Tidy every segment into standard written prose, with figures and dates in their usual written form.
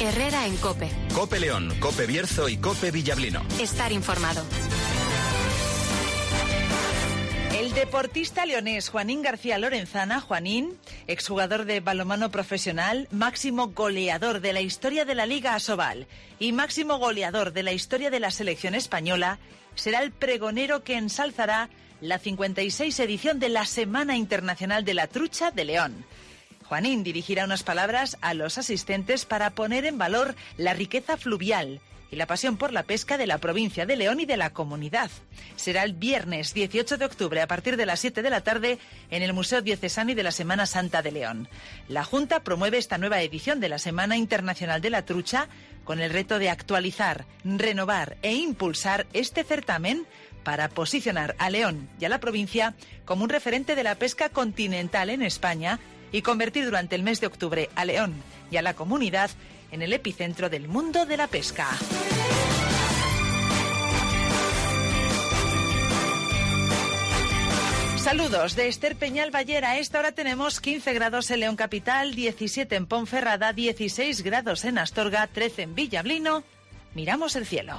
Herrera en COPE. COPE León, COPE Bierzo y COPE Villablino. Estar informado. El deportista leonés Juanín García Lorenzana, Juanín, exjugador de balonmano profesional, máximo goleador de la historia de la Liga Asobal y máximo goleador de la historia de la selección española, será el pregonero que ensalzará la 56 edición de la Semana Internacional de la Trucha de León. Juanín dirigirá unas palabras a los asistentes para poner en valor la riqueza fluvial y la pasión por la pesca de la provincia de León y de la comunidad. Será el viernes 18 de octubre a partir de las 7 de la tarde en el Museo Diocesano y de la Semana Santa de León. La Junta promueve esta nueva edición de la Semana Internacional de la Trucha con el reto de actualizar, renovar e impulsar este certamen para posicionar a León y a la provincia como un referente de la pesca continental en España y convertir durante el mes de octubre a León y a la comunidad en el epicentro del mundo de la pesca. Saludos de Esther Peñal Ballera. A esta hora tenemos 15 grados en León Capital, 17 en Ponferrada, 16 grados en Astorga, 13 en Villablino. Miramos el cielo.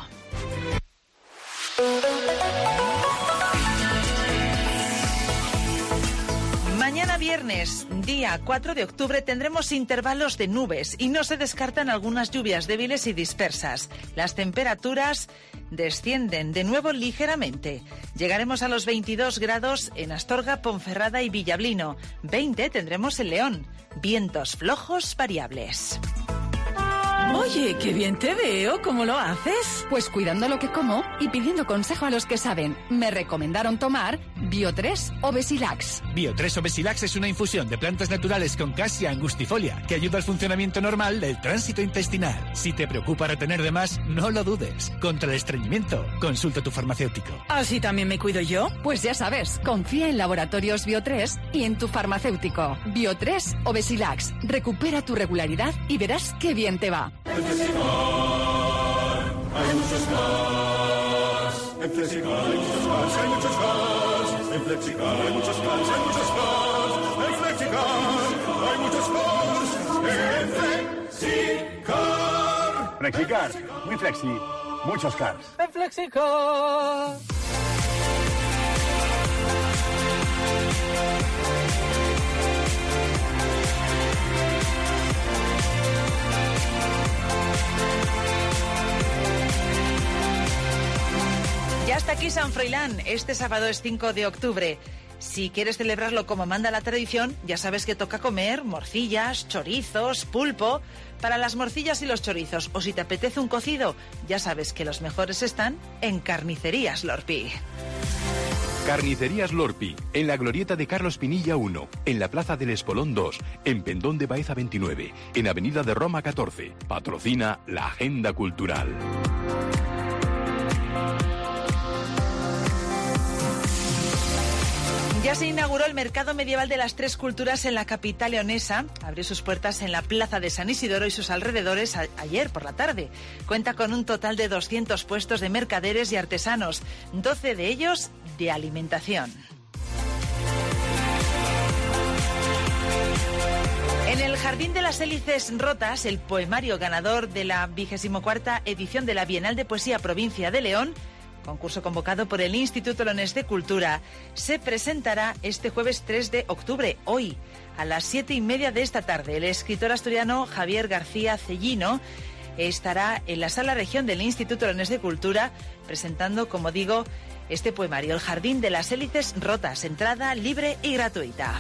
Mañana viernes, día 4 de octubre, tendremos intervalos de nubes y no se descartan algunas lluvias débiles y dispersas. Las temperaturas descienden de nuevo ligeramente. Llegaremos a los 22 grados en Astorga, Ponferrada y Villablino. 20 tendremos en León. Vientos flojos variables. Oye, qué bien te veo. ¿Cómo lo haces? Pues cuidando lo que como y pidiendo consejo a los que saben. Me recomendaron tomar Bio3 o Besilax. Bio3 o Besilax es una infusión de plantas naturales con Cassia angustifolia que ayuda al funcionamiento normal del tránsito intestinal. Si te preocupa retener de más, no lo dudes. Contra el estreñimiento, consulta a tu farmacéutico. ¿Así también me cuido yo? Pues ya sabes, confía en Laboratorios Bio3 y en tu farmacéutico. Bio3 o Besilax. Recupera tu regularidad y verás qué bien te va. En Flexicar hay muchos cars. En Flexicar hay muchos cars, hay muchos cars. En Flexicar hay muchos cars, hay muchos cars. En Flexicar hay muchos cars. En Flexicar. Flexicar, muy flexi, muchos cars. En Flexicar. Ya está aquí San Froilán. Este sábado es 5 de octubre. Si quieres celebrarlo como manda la tradición, ya sabes que toca comer morcillas, chorizos, pulpo. Para las morcillas y los chorizos, o si te apetece un cocido, ya sabes que los mejores están en Carnicerías Lorpi. Carnicerías Lorpi, en la glorieta de Carlos Pinilla 1, en la Plaza del Espolón 2, en Pendón de Baeza 29, en Avenida de Roma 14. Patrocina la Agenda Cultural. Ya se inauguró el Mercado Medieval de las Tres Culturas en la capital leonesa. Abrió sus puertas en la Plaza de San Isidoro y sus alrededores ayer por la tarde. Cuenta con un total de 200 puestos de mercaderes y artesanos, 12 de ellos de alimentación. En el Jardín de las Hélices Rotas, el poemario ganador de la 24ª edición de la Bienal de Poesía Provincia de León, concurso convocado por el Instituto Leonés de Cultura, se presentará este jueves 3 de octubre, hoy, a las 7:30 de esta tarde. El escritor asturiano Javier García Cellino estará en la Sala Región del Instituto Leonés de Cultura presentando, como digo, este poemario, El Jardín de las Hélices Rotas, entrada libre y gratuita.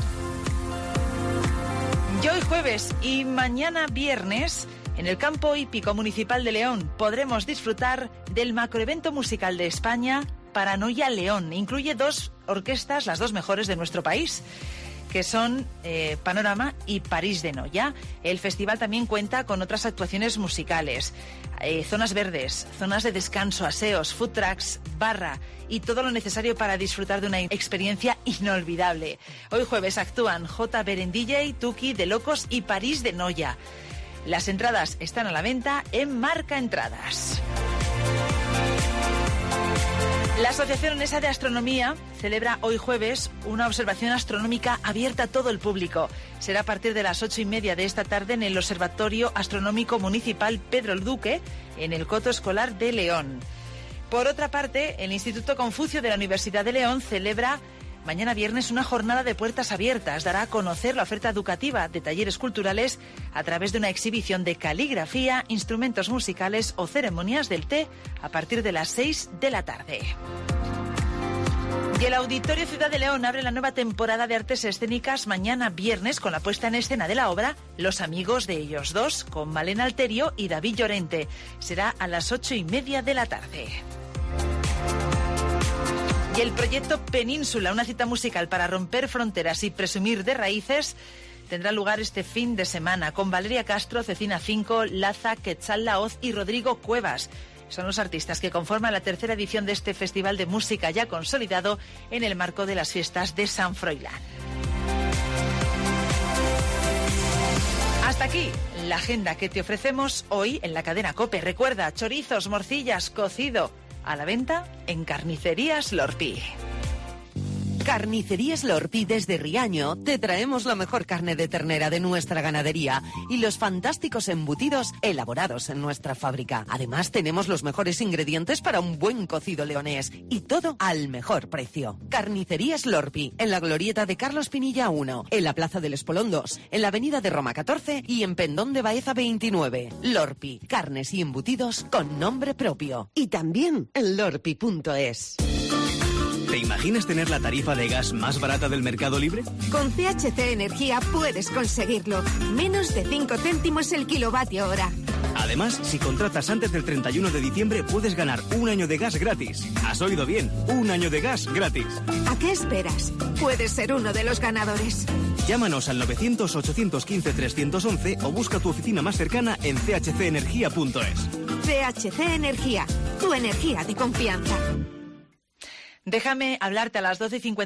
Y hoy jueves y mañana viernes, en el Campo Hípico Municipal de León podremos disfrutar del macroevento musical de España, Paranoia León. Incluye 2 orquestas, las 2 mejores de nuestro país, que son Panorama y París de Noia. El festival también cuenta con otras actuaciones musicales, zonas verdes, zonas de descanso, aseos, food trucks, barra y todo lo necesario para disfrutar de una experiencia inolvidable. Hoy jueves actúan J. Berendille, Tuki, De Locos y París de Noia. Las entradas están a la venta en Marca Entradas. La Asociación Leonesa de Astronomía celebra hoy jueves una observación astronómica abierta a todo el público. Será a partir de las 8:30 de esta tarde en el Observatorio Astronómico Municipal Pedro el Duque, en el Coto Escolar de León. Por otra parte, el Instituto Confucio de la Universidad de León celebra mañana viernes una jornada de puertas abiertas. Dará a conocer la oferta educativa de talleres culturales a través de una exhibición de caligrafía, instrumentos musicales o ceremonias del té a partir de las 6 de la tarde. Y el Auditorio Ciudad de León abre la nueva temporada de artes escénicas mañana viernes con la puesta en escena de la obra Los amigos de ellos dos, con Malena Alterio y David Llorente. Será a las 8:30 de la tarde. Y el proyecto Península, una cita musical para romper fronteras y presumir de raíces, tendrá lugar este fin de semana con Valeria Castro, Cecina Cinco, Laza, Quetzal Laoz y Rodrigo Cuevas. Son los artistas que conforman la tercera edición de este festival de música ya consolidado en el marco de las fiestas de San Froilán. Hasta aquí la agenda que te ofrecemos hoy en la cadena COPE. Recuerda, chorizos, morcillas, cocido, a la venta en Carnicerías Lorpi. Carnicerías Lorpi desde Riaño te traemos la mejor carne de ternera de nuestra ganadería y los fantásticos embutidos elaborados en nuestra fábrica. Además tenemos los mejores ingredientes para un buen cocido leonés y todo al mejor precio. Carnicerías Lorpi en la glorieta de Carlos Pinilla 1, en la Plaza del Espolón 2, en la Avenida de Roma 14 y en Pendón de Baeza 29. Lorpi, carnes y embutidos con nombre propio. Y también en lorpi.es. ¿Te imaginas tener la tarifa de gas más barata del mercado libre? Con CHC Energía puedes conseguirlo. Menos de 5 céntimos el kilovatio hora. Además, si contratas antes del 31 de diciembre, puedes ganar un año de gas gratis. ¿Has oído bien? Un año de gas gratis. ¿A qué esperas? Puedes ser uno de los ganadores. Llámanos al 900-815-311 o busca tu oficina más cercana en chcenergia.es. CHC Energía, tu energía de confianza. Déjame hablarte a las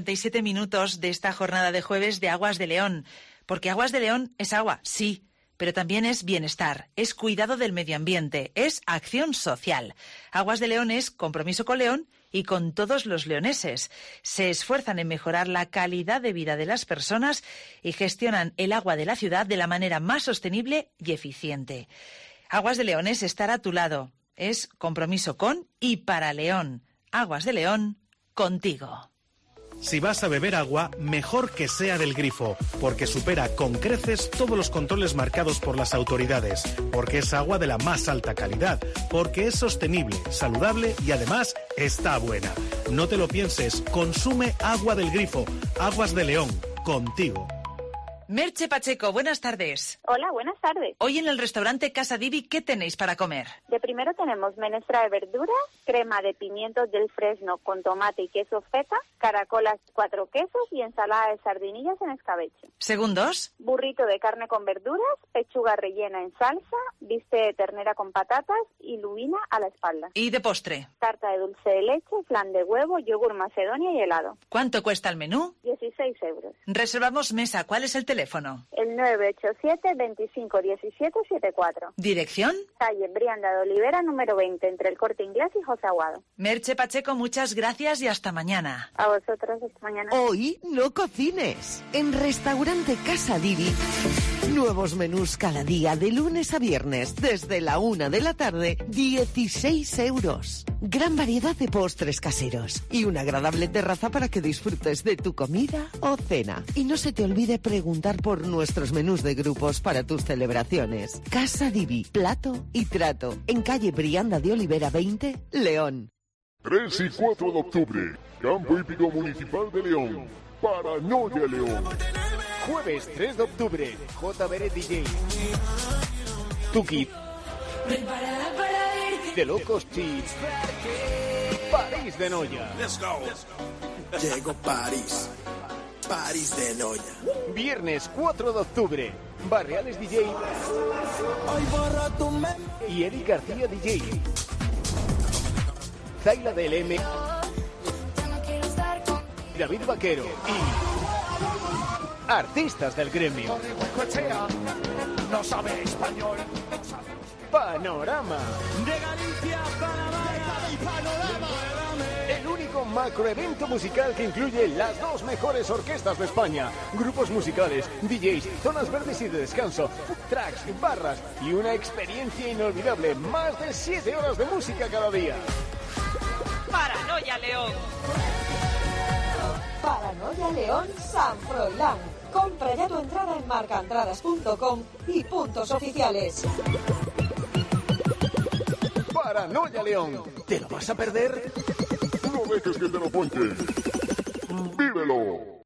12:57 de esta jornada de jueves de Aguas de León. Porque Aguas de León es agua, sí, pero también es bienestar, es cuidado del medio ambiente, es acción social. Aguas de León es compromiso con León y con todos los leoneses. Se esfuerzan en mejorar la calidad de vida de las personas y gestionan el agua de la ciudad de la manera más sostenible y eficiente. Aguas de León es estar a tu lado, es compromiso con y para León. Aguas de León, contigo. Si vas a beber agua, mejor que sea del grifo, porque supera con creces todos los controles marcados por las autoridades, porque es agua de la más alta calidad, porque es sostenible, saludable y además está buena. No te lo pienses, consume agua del grifo. Aguas de León, contigo. Merche Pacheco, buenas tardes. Hola, buenas tardes. Hoy en el restaurante Casa Divi, ¿qué tenéis para comer? De primero tenemos menestra de verduras, crema de pimientos del Fresno con tomate y queso feta, caracolas 4 quesos y ensalada de sardinillas en escabeche. Segundos. Burrito de carne con verduras, pechuga rellena en salsa, bistec de ternera con patatas y lubina a la espalda. ¿Y de postre? Tarta de dulce de leche, flan de huevo, yogur macedonia y helado. ¿Cuánto cuesta el menú? 16 euros. Reservamos mesa. ¿Cuál es el teléfono? El 987 25 17 74. ¿Dirección? Calle Brianda de Olivera, número 20, entre el Corte Inglés y José Aguado. Merche Pacheco, muchas gracias y hasta mañana. A vosotros, hasta mañana. Hoy no cocines. En Restaurante Casa Divi, nuevos menús cada día, de lunes a viernes, desde la 1 de la tarde, 16 euros. Gran variedad de postres caseros y una agradable terraza para que disfrutes de tu comida o cena. Y no se te olvide preguntar por nuestros menús de grupos para tus celebraciones. Casa Divi, plato y trato, en calle Brianda de Olivera 20, León. 3 y 4 de octubre, Campo Hípico Municipal de León, Paranoia León. Jueves 3 de octubre, JBR DJ. Tuki. De Locos Chips. París de Noia. Let's go. Llegó París. París de Noia. Viernes 4 de octubre, Barreales DJ. Y Eric García DJ. Zaila DLM. David Vaquero. Y artistas del gremio. No sabe español. Panorama. De Galicia para Panorama. El único gran macroevento musical que incluye las 2 mejores orquestas de España, grupos musicales, DJs, zonas verdes y de descanso, tracks, barras y una experiencia inolvidable. Más de 7 horas de música cada día. Paranoia León. Paranoia León San Froilán. Compra ya tu entrada en marcaentradas.com y puntos oficiales. Paranoia León. ¿Te lo vas a perder? No dejes que te lo cuente. ¡Vívelo!